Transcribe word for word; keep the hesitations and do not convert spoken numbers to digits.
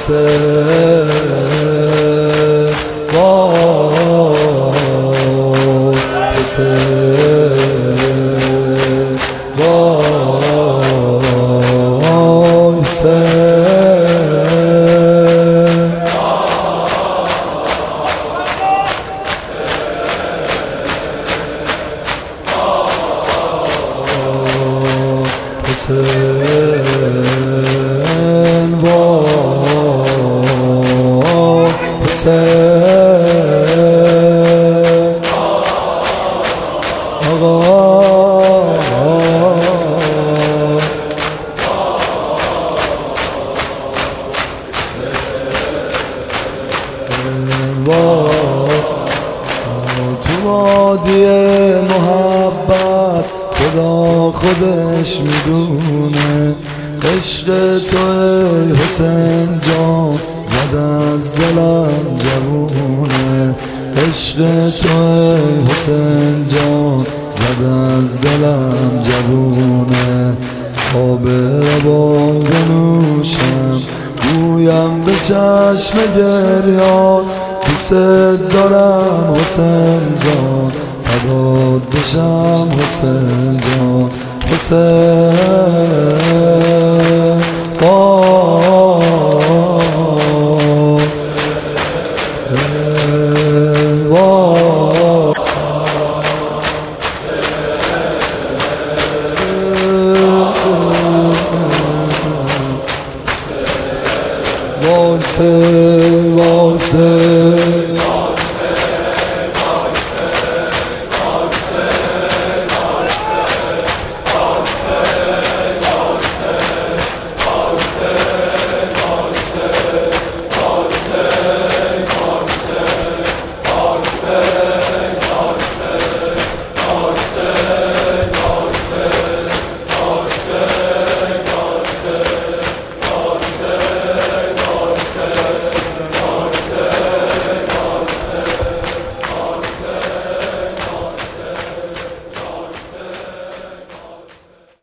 حسین وای حسین وای حسین حسین وای حسین آقا تو وادی محبت خدا خودش میدونه عشق تو ای حسین جان زد از دلم جوونه عشق تو ای حسین جان زد از دلم جوونه آب روان بنوشم گویم به چشم گریان دوست دارم حسین جان فدات بشم حسین جان حسین وای وای وای وای